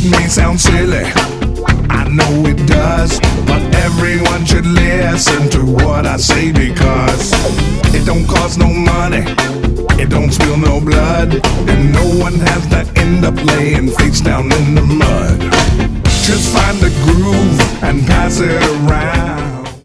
may sound silly, I know it does, but everyone should listen to what I say, because it don't cost no money, it don't spill no blood, and no one has to end up laying face down in the mud. Just find the groove and pass it around.